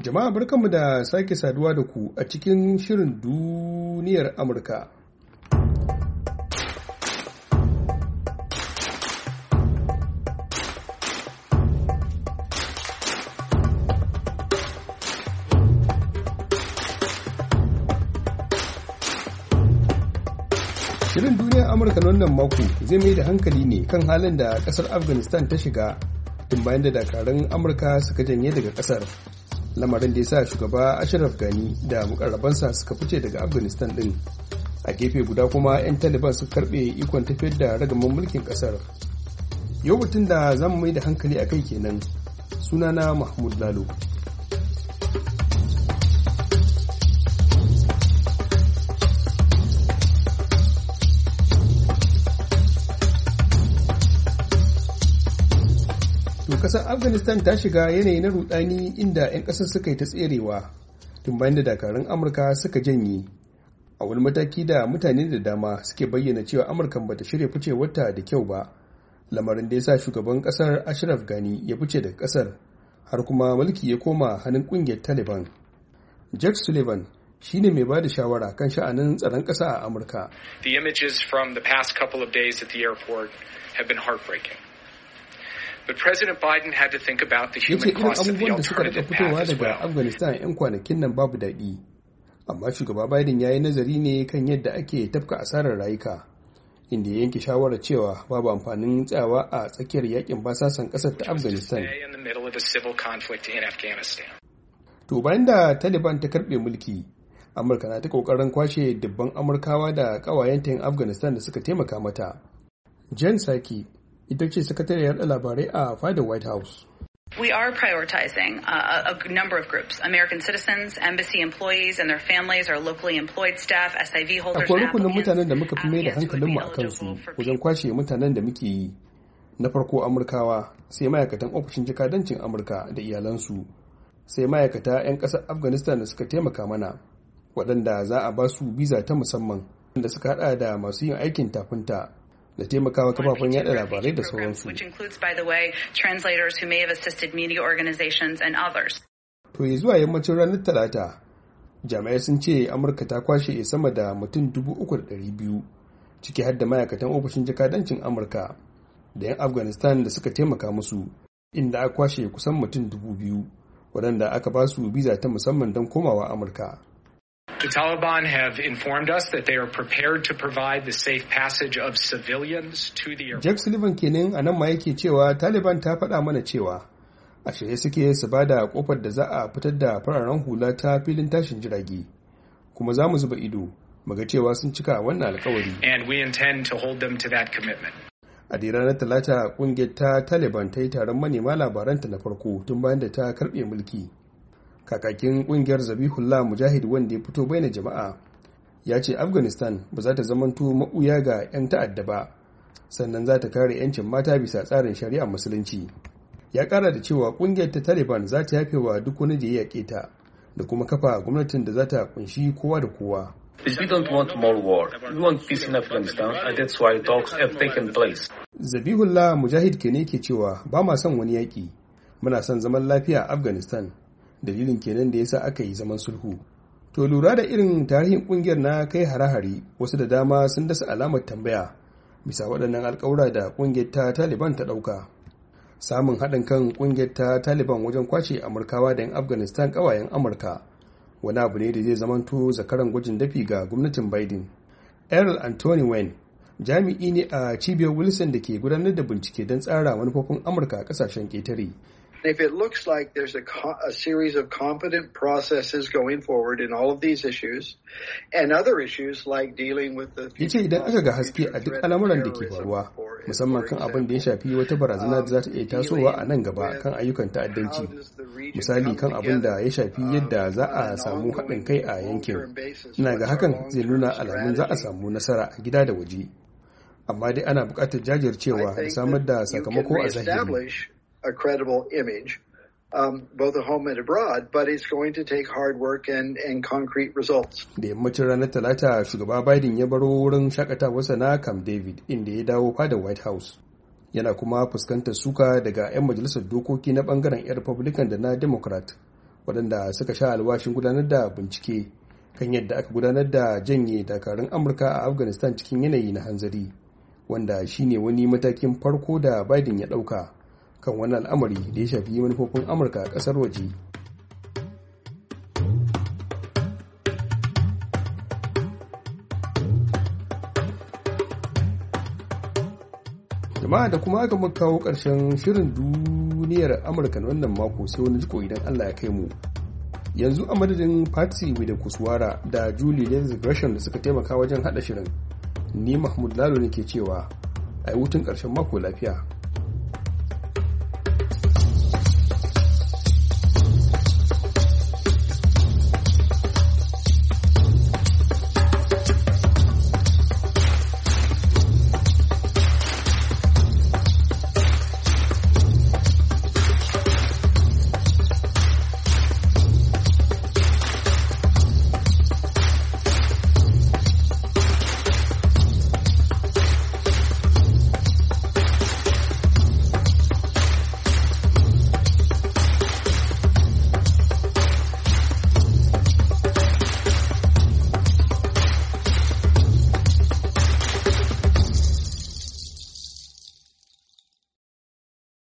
Jama'a barkanmu da sake saduwa da ku a cikin shirin duniyar Amurka. Shirin duniyar Amurka na wannan mako zai mai da hankali ne kan halin da ƙasar Afghanistan ta shiga tun bayan da dakarun Amurka suka janye daga ƙasar. Lamarin da ya sa shugaba Ashraf Ghani da mukarrabansa suka fice daga Afghanistan din. A gefe guda kuma 'yan Taliban suka karbe ikon tafiyar da ragaman mulkin kasar. Yau batun da za mu mai da hankali a kai kenan. Sunana Mahmud Lalo. Kasar Afghanistan ta shiga yanayi na rudani inda 'yan kasar suka yi ta tserewa tun bayan da dakarun Amurka suka janye, a wani mataki da mutane da dama suke bayyana cewa Amurkan bata shirya ficewarta da kyau ba, lamarin da ya sa shugaban kasar Ashraf Ghani ya fice daga kasar har kuma mulki ya koma hannun kungiyar Taliban. Jack Sullivan shine mai bada shawara kan sha'anin tsaron kasa a Amurka. The images from the past couple of days at the airport have been heartbreaking. But President Biden had to think about the human cost of the alternative path as well. Afghanistan 'yan kwanakin nan babu daɗi, amma shugaba Biden ya yi nazari ne kan yadda ake tafka asarar rayuka, inda ya yanke shawarar cewa babu amfanin tsayawa a tsakiyar yakin basasan ƙasar ta Afghanistan. To bayan da Taliban ta karɓe mulki, Amurka na ta ƙoƙarin kwashe dubban Amurkawa da ƙawayenta yin Afghanistan da suka taimaka mata. Jen Psaki ita ce sakatariyar labarai a fadar White House. We are prioritizing a number of groups: American citizens, embassy employees and their families, our locally employed staff, SIV holders. Akwai rukunin mutanen da muka fi mai da hankalinmu a kansu wajen kwashe mutanen da muke yi. Na farko Amurkawa, sai ma'aikatan ofishin jakadancin Amurka da iyalansu, sai ma'aikata 'yan ƙasar Afghanistan da suka taimaka mana, waɗanda za a ba su biza ta musamman, da suka haɗa da masu yin aikin tafinta, da taimakawa kafafen yada labarai da sauransu. To ya zuwa yammacin ranar Talata, jami'ai sun ce Amurka ta kwashe sama da mutum 3,200, ciki har da ma'aikatan ofishin jakadancin Amurka da 'yan Afghanistan da suka taimaka musu, inda aka kwashe kusan mutum 2,000 waɗanda aka ba su biza ta musamman don komawa Amurka. The Taliban have informed us that they are prepared to provide the safe passage of civilians to the airport. Jack Sullivan kenan a nan ma yake cewa Taliban ta faɗa mana cewa a shirye suke su ba da kofar da za a fitar da fararen hula ta filin tashin jirage, kuma za mu zuba ido muga cewa sun cika wannan alkawari. And we intend to hold them to that commitment. A da ranar Talata, kungiyar ta Taliban ta yi taron manema labaranta na farko tun bayan da ta karɓe mulki. Kakakin kungiyar Zabihullah Mujahid wanda ya fito bayyana jama'a ya ce Afghanistan ba za ta zamanto maɓuya ga 'yan ta'adda ba, sannan za ta kare 'yancin mata bisa tsarin shari'ar musulunci. Ya ƙara da cewa kungiyar ta Taliban za ta yafe wa duk wani da ya yaƙe ta da kuma kafa gwamnatin da za ta kunshi kowa da kowa. We don't want more war. We want peace in Afghanistan, and that's why talks have taken place. Zabihullah Mujahid ke cewa ba ma son wani yaƙi, muna son zaman lafiya a Afghanistan. Dalilin kenan da yasa aka yi zaman sulhu. To lura da irin tarihin kungiyar na kai hare-hare, wasu da dama sun dasa alamar tambaya bisa waɗannan alƙawura da kungiyar ta Taliban ta ɗauka. Samun haɗin kan kungiyar ta Taliban wajen kwace Amurkawa da 'yan Afghanistan ƙawayen Amurka wani abu ne da zai zamanto zakaran gwajin dafi ga gwamnatin Biden. Errol Anthony Wayne jami'i ne a cibiyar Wilson da ke gudanar da bincike don tsara manufofin Amurka a ƙasashen ƙetare. If it looks like there's a series of competent processes going forward in all of these issues and other issues like dealing with the yace idan aka ga haske a duk al'amuran da ke faruwa, musamman kan abin da ya shafi wata barazana da za ta iya tasowa a nan gaba kan ayyukan ta'addanci, misali kan abin da ya shafi yadda za a samu haɗin kai a yankin, ina ga hakan zai nuna alamun za a samu nasara a gida da waje, amma dai ana buƙatar jajircewa da samar da sakamako a zahiri. A credible image, both at home and abroad, but it's going to take hard work and concrete results. Da yammacin ranar Talata, shugaba Biden ya baro wurin shakatawarsa na Camp David inda ya dawo fadar White House. Yana kuma fuskantar suka daga 'yan majalisar dokoki na bangaren 'yan Republican da na Democrat, waɗanda suka sha alwashin gudanar da bincike kan yadda aka gudanar da janye dakarun Amurka a Afghanistan cikin yanayi na hanzari, wanda shine wani matakin farko da Biden ya ɗauka kan wani al'amari da ya shafi manufofin Amurka a ƙasar waje. Jama'a da kuma aka muka kawo ƙarshen shirin duniyar Amurka na wannan mako, sai wani jiko idan Allah ya kai mu. Yanzu a madadin Patsy da Kuswara da Julie Lewis Gresham da suka taimaka wajen haɗa shirin, ni Mahmud Lalo ne ke cewa a yi hutun ƙarshen mako lafiya.